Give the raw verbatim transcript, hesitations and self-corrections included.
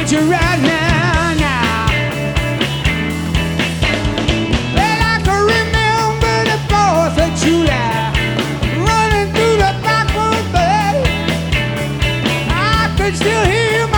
need you right now, now. Well, I can remember the fourth of July, running through the backward bay. I can still hear